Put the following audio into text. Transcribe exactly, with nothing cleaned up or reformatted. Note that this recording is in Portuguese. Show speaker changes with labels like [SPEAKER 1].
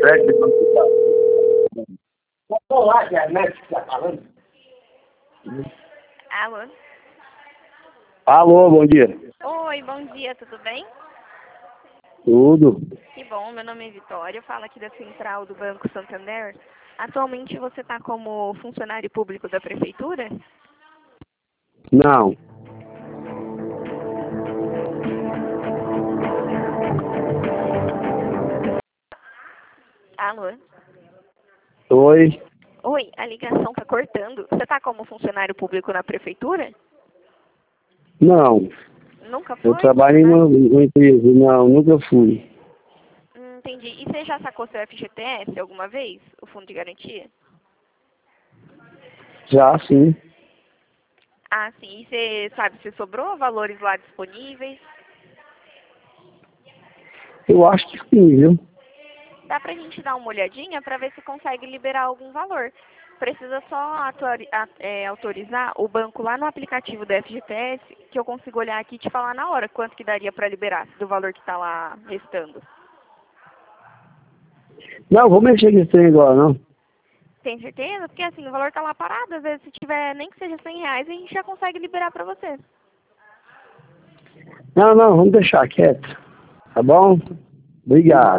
[SPEAKER 1] frete de Banco Itaú.
[SPEAKER 2] Vou lá, que é a médica que está falando.
[SPEAKER 3] Alô?
[SPEAKER 1] Alô, bom dia.
[SPEAKER 3] Oi, bom dia, tudo bem?
[SPEAKER 1] Tudo?
[SPEAKER 3] Que bom, meu nome é Vitória, eu falo aqui da Central do Banco Santander. Atualmente você está como funcionário público da Prefeitura?
[SPEAKER 1] Não.
[SPEAKER 3] Alô?
[SPEAKER 1] Oi?
[SPEAKER 3] Oi, a ligação está cortando. Você está como funcionário público na Prefeitura?
[SPEAKER 1] Não.
[SPEAKER 3] Nunca foi?
[SPEAKER 1] Eu trabalho em uma, uma empresa. Não, nunca fui.
[SPEAKER 3] Hum, entendi. E você já sacou seu F G T S alguma vez? O Fundo de Garantia?
[SPEAKER 1] Já, sim.
[SPEAKER 3] Ah, sim. E você sabe se sobrou valores lá disponíveis?
[SPEAKER 1] Eu acho que sim, viu?
[SPEAKER 3] Dá pra gente dar uma olhadinha para ver se consegue liberar algum valor. Precisa só atuari- a- é, autorizar o banco lá no aplicativo da F G T S, que eu consigo olhar aqui e te falar na hora quanto que daria para liberar do valor que está lá restando.
[SPEAKER 1] Não, vou mexer com esse trem agora, não.
[SPEAKER 3] Tem certeza? Porque assim, o valor tá lá parado, às vezes se tiver nem que seja cem reais, a gente já consegue liberar para você.
[SPEAKER 1] Não, não, vamos deixar quieto. Tá bom? Obrigado.